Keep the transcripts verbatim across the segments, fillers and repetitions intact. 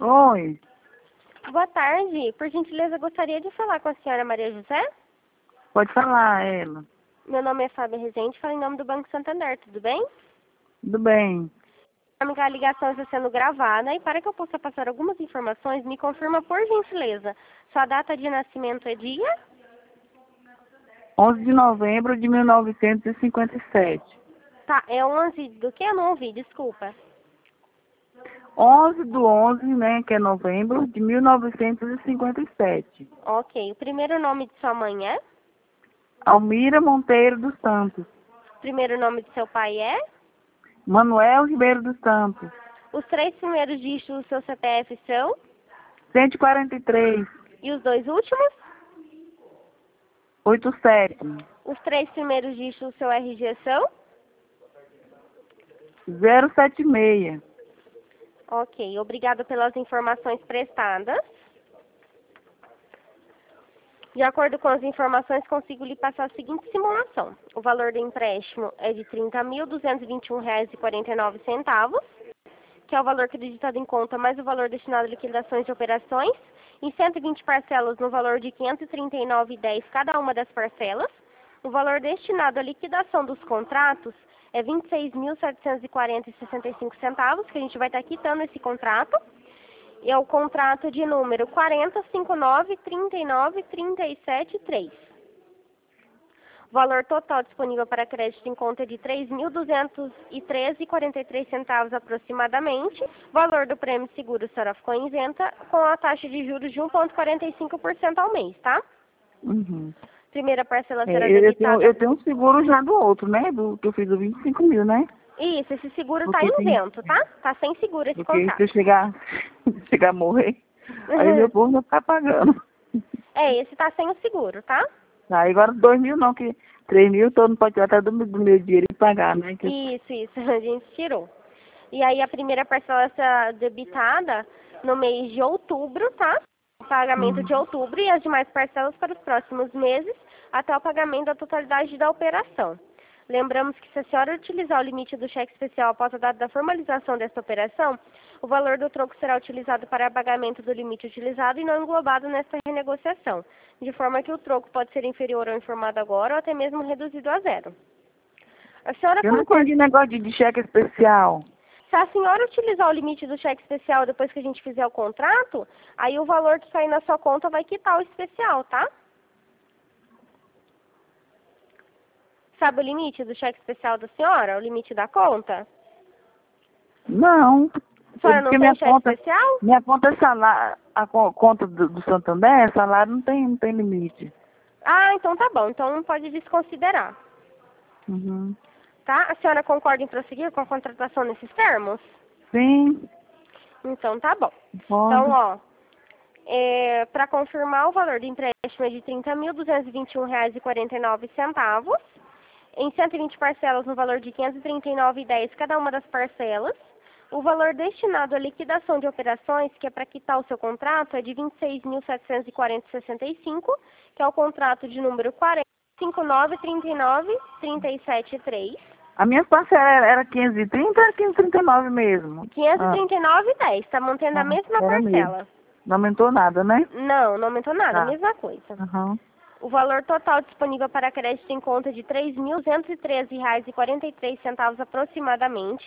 Oi, Boa tarde. Por gentileza, gostaria de falar com a senhora Maria José? pode falar, ela. Meu nome é Fábio Rezende, falo em nome do Banco Santander, tudo bem? Tudo bem. A ligação está sendo gravada e para que eu possa passar algumas informações, me confirma por gentileza. Sua data de nascimento é dia? onze de novembro de mil novecentos e cinquenta e sete. Tá, é onze do que? Eu não ouvi, desculpa. onze do onze, né, que é novembro de mil novecentos e cinquenta e sete. Ok. O primeiro nome de sua mãe é? Almira Monteiro dos Santos. O primeiro nome de seu pai é? Manuel Ribeiro dos Santos. Os três primeiros dígitos do seu C P F são? cento e quarenta e três, E os dois últimos? oitenta e sete, Os três primeiros dígitos do seu R G são? zero sete seis. Ok, obrigada pelas informações prestadas. De acordo com as informações, consigo lhe passar a seguinte simulação. O valor do empréstimo é de trinta mil duzentos e vinte e um reais e quarenta e nove centavos, que é o valor acreditado em conta mais o valor destinado a liquidações de operações, em cento e vinte parcelas no valor de quinhentos e trinta e nove reais e dez centavos cada uma das parcelas. O valor destinado à liquidação dos contratos é vinte e seis mil setecentos e quarenta reais e sessenta e cinco centavos, que a gente vai estar quitando esse contrato. E é o contrato de número quarenta, cinquenta e nove, trinta e nove, trinta e sete, três. O valor total disponível para crédito em conta é de três mil duzentos e treze reais e quarenta e três centavos aproximadamente. O valor do prêmio seguro será ficou isenta com a taxa de juros de um vírgula quarenta e cinco por cento ao mês, tá? Uhum. Primeira parcela É, será eu, eu, tenho, debitada. eu tenho um seguro já do outro, né? Do que eu fiz o vinte e cinco mil, né? Isso, esse seguro tá Porque tem, isento, tá? Tá sem seguro esse porque se contrato. eu chegar, chegar a morrer, aí meu povo vai ficar pagando. É, esse tá sem o seguro, tá? Tá, agora dois mil não, que três mil todo mundo pode tirar até do, do meu dinheiro e pagar, né? Que, Isso, isso, a gente tirou. E aí a primeira parcela será debitada no mês de outubro, tá? O pagamento hum, de outubro e as demais parcelas para os próximos meses até o pagamento da totalidade da operação. Lembramos que se a senhora utilizar o limite do cheque especial após a data da formalização desta operação, o valor do troco será utilizado para pagamento do limite utilizado e não englobado nesta renegociação, de forma que o troco pode ser inferior ao informado agora ou até mesmo reduzido a zero. A senhora eu não concorda? entendi negócio de, de cheque especial. Se a senhora utilizar o limite do cheque especial depois que a gente fizer o contrato, aí o valor que sair na sua conta vai quitar o especial, tá? Sabe o limite do cheque especial da senhora? O limite da conta? Não, A senhora não porque tem minha cheque conta, especial? minha conta é salário, a co- conta do, do Santander, salário não tem, não tem limite. Ah, então tá bom. Então não pode desconsiderar, Uhum. tá? A senhora concorda em prosseguir com a contratação nesses termos? Sim, Então tá bom. Então, pode. ó, é, para confirmar o valor do empréstimo é de trinta mil duzentos e vinte e um reais e quarenta e nove centavos, em cento e vinte parcelas no valor de quinhentos e trinta e nove reais e dez centavos cada uma das parcelas. O valor destinado à liquidação de operações, que é para quitar o seu contrato, é de vinte e seis mil setecentos e quarenta reais e sessenta e cinco centavos, que é o contrato de número quarenta, cinquenta e nove, trinta e nove, trinta e sete, três. A minha parcela era, era quinhentos e trinta ou era quinhentos e trinta e nove mesmo? quinhentos e Ah, trinta e nove reais e dez centavos, está mantendo a ah, mesma era mesmo. parcela. Não aumentou nada, né? Não, não aumentou nada, a Tá. mesma coisa. Aham. O valor total disponível para crédito em conta é de três mil duzentos e treze reais e quarenta e três centavos aproximadamente.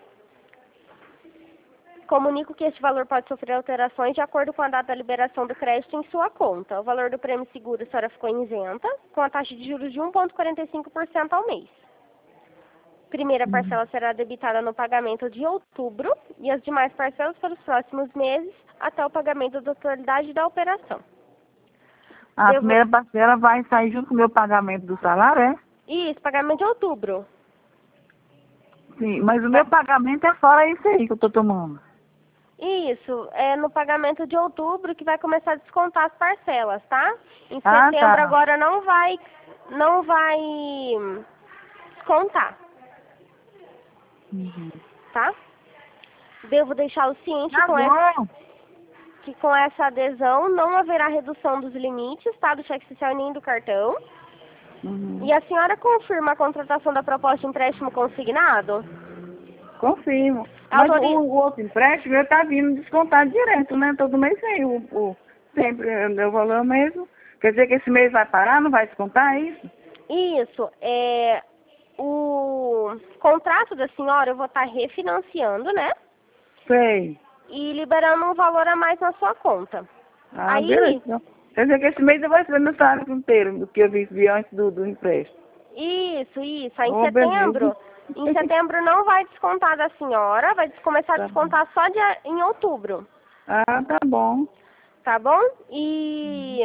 Comunico que este valor pode sofrer alterações de acordo com a data da liberação do crédito em sua conta. O valor do prêmio seguro a senhora ficou isenta, com a taxa de juros de um vírgula quarenta e cinco por cento ao mês. Primeira Uhum. parcela será debitada no pagamento de outubro e as demais parcelas para os próximos meses até o pagamento da totalidade da operação. A Devo... primeira parcela vai sair junto com o meu pagamento do salário, é? Isso, pagamento de outubro. Sim, mas o meu pagamento é fora isso aí que eu tô tomando. Isso, é no pagamento de outubro que vai começar a descontar as parcelas, tá? Em Ah, setembro tá. agora não vai, não vai descontar, Uhum. tá? Devo deixar o ciente Tá com essa, bom. que com essa adesão não haverá redução dos limites, tá? Do cheque especial e nem do cartão. Uhum. E a senhora confirma a contratação da proposta de empréstimo consignado? Confirmo. Mas Autori... o, o outro empréstimo, eu tá vindo descontado direto, né? Todo mês vem o, o, sempre o meu valor mesmo. Quer dizer que esse mês vai parar, não vai descontar, é isso? Isso, é... O contrato da senhora eu vou estar refinanciando, né? Sei. E liberando um valor a mais na sua conta. Ah, Aí, beleza. Então, quer dizer que esse mês eu vou receber meu salário inteiro, do que eu vi, vi antes do, do empréstimo. isso, isso. Aí em Oh, setembro, beleza. em setembro não vai descontar da senhora, vai começar a Tá bom. descontar só de, em outubro, Ah, tá bom. tá bom? E,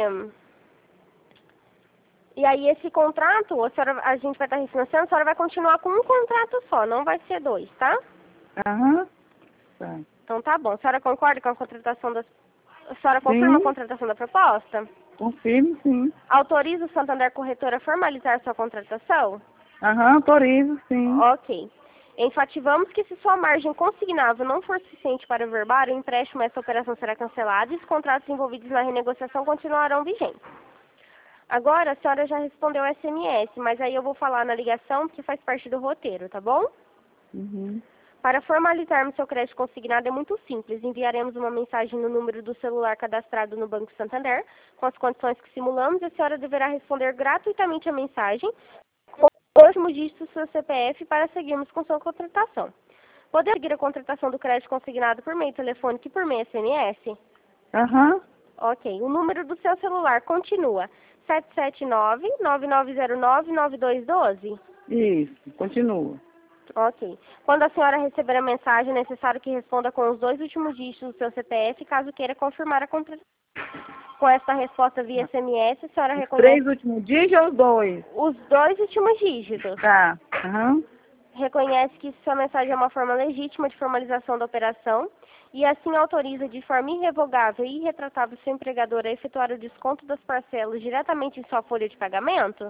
e aí esse contrato, a, senhora, a gente vai estar refinanciando, a senhora vai continuar com um contrato só, não vai ser dois, tá? Aham. Tá. Então tá bom. A senhora concorda com a contratação da... A senhora confirma a Sim, contratação da proposta? confirmo, sim. Autoriza o Santander Corretora a formalizar sua contratação? Aham, autorizo, sim. Ok. Enfativamos que se sua margem consignável não for suficiente para verbar o empréstimo, essa operação será cancelada e os contratos envolvidos na renegociação continuarão vigentes. Agora, a senhora já respondeu o S M S, mas aí eu vou falar na ligação porque faz parte do roteiro, tá bom? Uhum. Para formalizarmos seu crédito consignado é muito simples. Enviaremos uma mensagem no número do celular cadastrado no Banco Santander, com as condições que simulamos, e a senhora deverá responder gratuitamente a mensagem com os últimos dígitos do seu C P F para seguirmos com sua contratação. Poder seguir a contratação do crédito consignado por meio telefônico e por meio S M S? Aham. Ok. O número do seu celular continua sete sete nove, nove nove zero nove, nove dois um dois? Isso, continua. Ok. Quando a senhora receber a mensagem, é necessário que responda com os dois últimos dígitos do seu C P F, caso queira confirmar a contratação. Com essa resposta via S M S, a senhora Os reconhece três últimos dias ou os dois? os dois últimos dígitos. Tá. Aham. Reconhece que sua mensagem é uma forma legítima de formalização da operação e assim autoriza de forma irrevogável e irretratável seu empregador a efetuar o desconto das parcelas diretamente em sua folha de pagamento?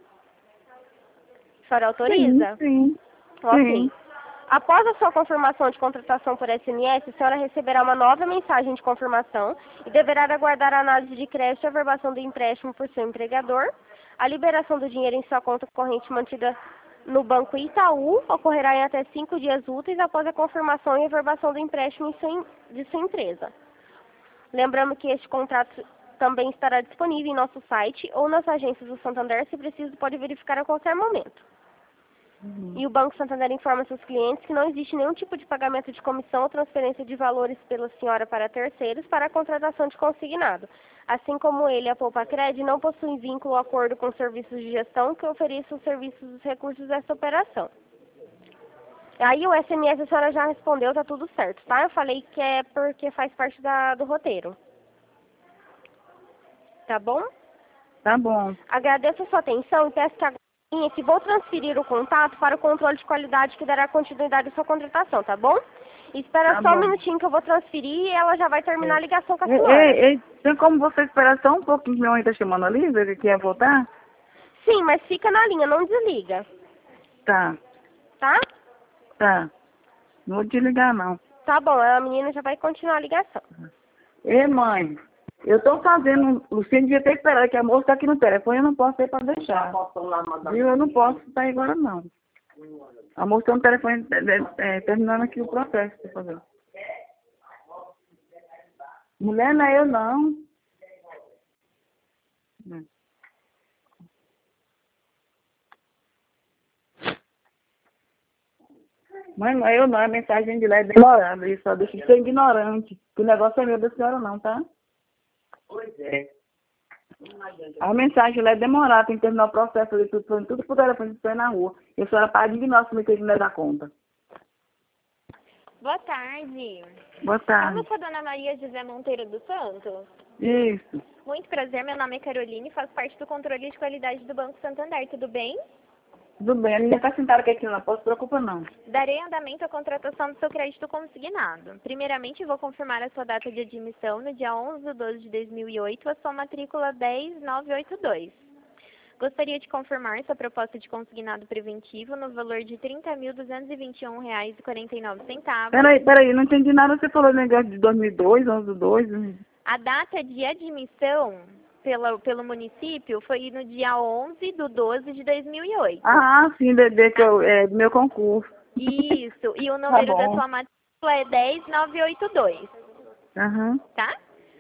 A senhora Sim, autoriza? sim. Ok. Sim. Após a sua confirmação de contratação por S M S, a senhora receberá uma nova mensagem de confirmação e deverá aguardar a análise de crédito e a averbação do empréstimo por seu empregador. A liberação do dinheiro em sua conta corrente mantida no Banco Itaú ocorrerá em até cinco dias úteis após a confirmação e averbação do empréstimo em sua, de sua empresa. Lembrando que este contrato também estará disponível em nosso site ou nas agências do Santander, se preciso pode verificar a qualquer momento. Uhum. E o Banco Santander informa seus clientes que não existe nenhum tipo de pagamento de comissão ou transferência de valores pela senhora para terceiros para a contratação de consignado. Assim como ele, a Poupa Cred, não possui vínculo ou acordo com serviços de gestão que ofereçam os serviços dos recursos dessa operação. Aí o S M S a senhora já respondeu, tá tudo certo, tá? Eu falei que é porque faz parte da, do roteiro. Tá bom? Tá bom. Agradeço a sua atenção e peço que agora que vou transferir o contato para o controle de qualidade que dará continuidade à sua contratação, tá bom? Espera Tá só um bom. minutinho que eu vou transferir e ela já vai terminar a ligação com a Ei, senhora. ei, ei, tem como você esperar só um pouquinho que minha mãe tá chamando ali, ver que quer voltar? Sim, mas fica na linha, não desliga, Tá, tá? tá. Não vou desligar, não. Tá bom, a menina já vai continuar a ligação. Ei, mãe, eu tô fazendo... O Luciano devia ter esperado, que a moça tá aqui no telefone, eu não posso ir pra deixar. Viu? Eu não posso sair agora, não. A moça tá no telefone, é, é, terminando aqui o processo pra fazer. Mulher, não é eu, não. Mãe, não é eu, não. A mensagem de lá é demorada. Isso só deixa de ser ignorante. Que o negócio é meu da senhora, não, tá? Pois é. A mensagem lá é demorada, tem que terminar o processo ali, tudo, tudo, tudo por telefone, isso aí na rua. E a senhora para de ignorar se me que não é da conta. Boa tarde. Boa Eu tarde. sou a dona Maria José Monteiro dos Santos. Isso. Muito prazer, meu nome é Caroline e faço parte do controle de qualidade do Banco Santander, tudo bem? Tudo bem, a menina tá sentada aqui, não posso, se preocupa não. Darei andamento à contratação do seu crédito consignado. Primeiramente, vou confirmar a sua data de admissão no dia onze de doze de dois mil e oito, a sua matrícula dez mil novecentos e oitenta e dois. Gostaria de confirmar sua proposta de consignado preventivo no valor de trinta mil duzentos e vinte e um reais e quarenta e nove centavos. Peraí, peraí, não entendi nada, você falou negócio de dois mil e dois, onze do dois. A data de admissão pela, pelo município foi no dia onze de doze de dois mil e oito. Ah, sim, bebê, que eu, é do meu concurso. Isso, e o número Tá da bom. sua matrícula é dez mil novecentos e oitenta e dois, Aham. tá?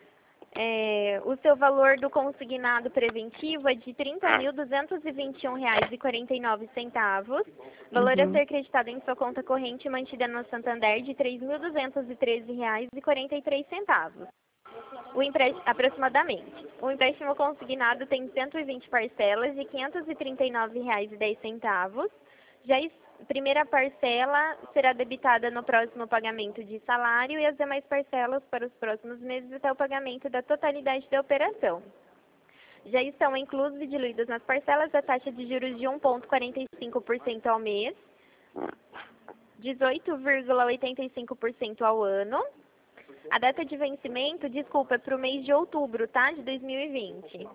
É, o seu valor do consignado preventivo é de trinta mil duzentos e vinte e um reais e quarenta e nove centavos. Valor a Uhum. ser creditado em sua conta corrente mantida no Santander de três mil duzentos e treze reais e quarenta e três centavos. O empréstimo, aproximadamente. O empréstimo consignado tem cento e vinte parcelas de quinhentos e trinta e nove reais e dez centavos. Já a primeira parcela será debitada no próximo pagamento de salário e as demais parcelas para os próximos meses até o pagamento da totalidade da operação. Já estão inclusos e diluídos nas parcelas a taxa de juros de um vírgula quarenta e cinco por cento ao mês, dezoito vírgula oitenta e cinco por cento ao ano. A data de vencimento, desculpa, é para o mês de outubro, tá? De dois mil e vinte.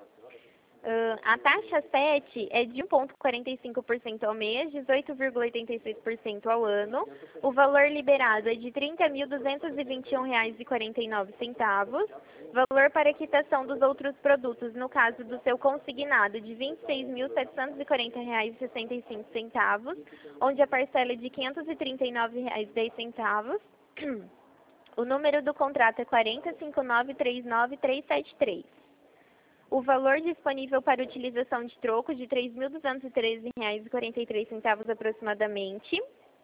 Uh, a taxa sete é de um vírgula quarenta e cinco por cento ao mês, dezoito vírgula oitenta e seis por cento ao ano. O valor liberado é de trinta mil duzentos e vinte e um reais e quarenta e nove centavos. Valor para quitação dos outros produtos, no caso do seu consignado, de vinte e seis mil setecentos e quarenta reais e sessenta e cinco centavos, onde a parcela é de quinhentos e trinta e nove reais e dez centavos. O número do contrato é quatro cinco nove três nove três sete três. O valor disponível para utilização de troco de três mil duzentos e treze reais e quarenta e três centavos aproximadamente,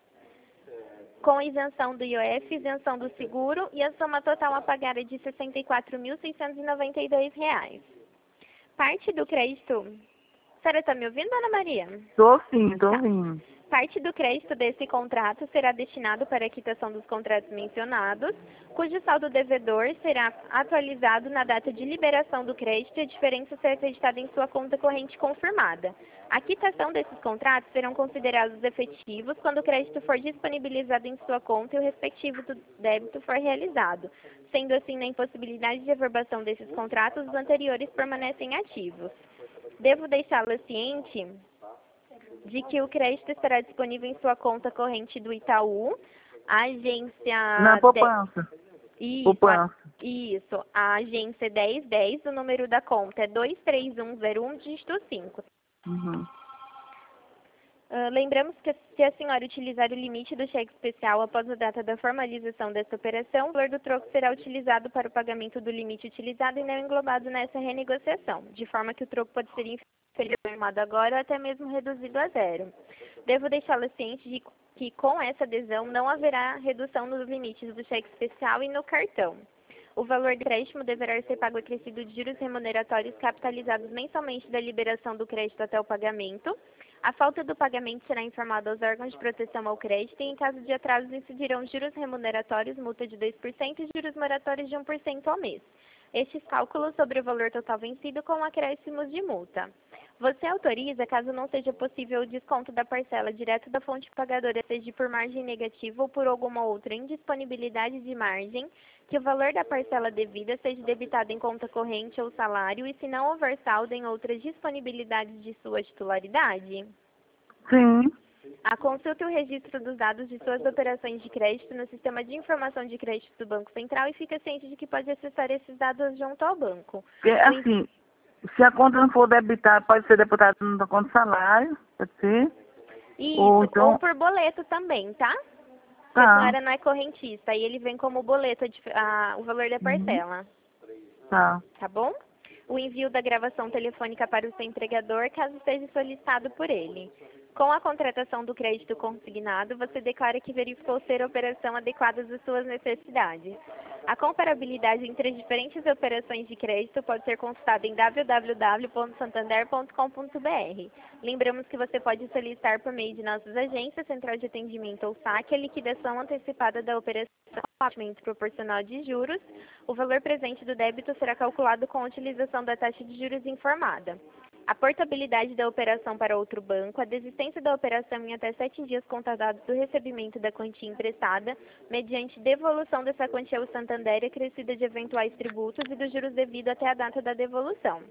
com isenção do I O F, isenção do seguro, e a soma total a pagar é de sessenta e quatro mil seiscentos e noventa e dois reais. Parte do crédito... A senhora está me ouvindo, Ana Maria? Tô sim, tô ouvindo. Parte do crédito desse contrato será destinado para a quitação dos contratos mencionados, cujo saldo devedor será atualizado na data de liberação do crédito e a diferença será acreditada em sua conta corrente confirmada. A quitação desses contratos serão considerados efetivos quando o crédito for disponibilizado em sua conta e o respectivo do débito for realizado. Sendo assim, na impossibilidade de averbação desses contratos, os anteriores permanecem ativos. Devo deixá-la ciente de que o crédito estará disponível em sua conta corrente do Itaú, a agência... Na poupança. Isso, Poupança. a... Isso, a agência dez dez, o número da conta é dois três um zero um, dígito cinco. Uhum. Uh, lembramos que se a senhora utilizar o limite do cheque especial após a data da formalização desta operação, o valor do troco será utilizado para o pagamento do limite utilizado e não englobado nessa renegociação, de forma que o troco pode ser informado agora ou até mesmo reduzido a zero. Devo deixá-la ciente de que com essa adesão não haverá redução nos limites do cheque especial e no cartão. O valor do empréstimo deverá ser pago acrescido de juros remuneratórios capitalizados mensalmente da liberação do crédito até o pagamento. A falta do pagamento será informada aos órgãos de proteção ao crédito e, em caso de atrasos, incidirão juros remuneratórios, multa de dois por cento e juros moratórios de um por cento ao mês. Estes cálculos sobre o valor total vencido com acréscimos de multa. Você autoriza, caso não seja possível o desconto da parcela direto da fonte pagadora, seja por margem negativa ou por alguma outra indisponibilidade de margem, que o valor da parcela devida seja debitado em conta corrente ou salário e, se não houver saldo, em outras disponibilidades de sua titularidade? Sim. A consulta e o registro dos dados de suas operações de crédito no sistema de informação de crédito do Banco Central e fica ciente de que pode acessar esses dados junto ao banco. É assim, se a conta não for debitada, pode ser debitada na conta de salário, pode ser? Isso, Ou ou, então- por boleto também, tá? Se Tá. a senhora não é correntista, aí ele vem como boleto a dif- a- o valor da parcela, Tá. tá bom? O envio da gravação telefônica para o seu empregador, caso seja solicitado por ele. Com a contratação do crédito consignado, você declara que verificou ser a operação adequada às suas necessidades. A comparabilidade entre as diferentes operações de crédito pode ser consultada em w w w ponto santander ponto com ponto b r. Lembramos que você pode solicitar por meio de nossas agências, central de atendimento ou saque, a liquidação antecipada da operação com pagamento proporcional de juros. O valor presente do débito será calculado com a utilização da taxa de juros informada. A portabilidade da operação para outro banco, a desistência da operação em até sete dias contados do recebimento da quantia emprestada, mediante devolução dessa quantia ao Santander acrescida de eventuais tributos e dos juros devidos até a data da devolução.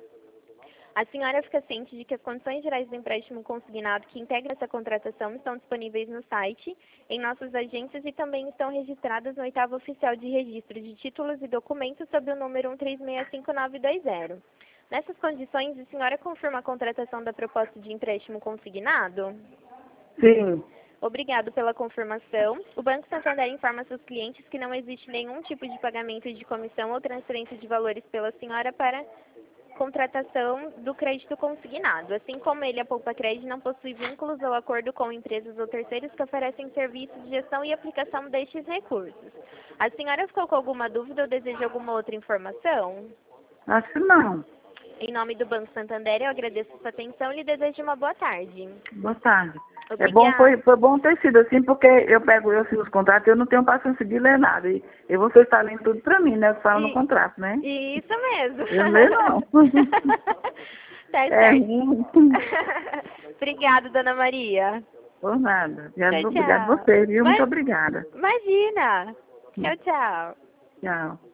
A senhora fica ciente de que as condições gerais do empréstimo consignado que integram essa contratação estão disponíveis no site, em nossas agências e também estão registradas no oitavo oficial de registro de títulos e documentos sob o número um três seis cinco nove dois zero. Nessas condições, a senhora confirma a contratação da proposta de empréstimo consignado? Sim. Obrigado pela confirmação. O Banco Santander informa seus clientes que não existe nenhum tipo de pagamento de comissão ou transferência de valores pela senhora para contratação do crédito consignado. Assim como ele, a Poupa Crédito não possui vínculos ou acordo com empresas ou terceiros que oferecem serviços de gestão e aplicação destes recursos. A senhora ficou com alguma dúvida ou deseja alguma outra informação? Acho que não. Em nome do Banco Santander, eu agradeço a sua atenção e lhe desejo uma boa tarde. Boa tarde. Obrigada. É bom, foi, foi bom ter sido assim, porque eu pego, eu assino os contratos e eu não tenho paciência de ler nada. E, e você está lendo tudo para mim, né? O que fala no E- contrato, né? Isso mesmo. Eu leio não. Tá É certo. ruim. Obrigada, Dona Maria. Por nada. Já Tchau, obrigado tchau. você, viu? Mas- Muito obrigada. Imagina. Tchau, tchau. Tchau.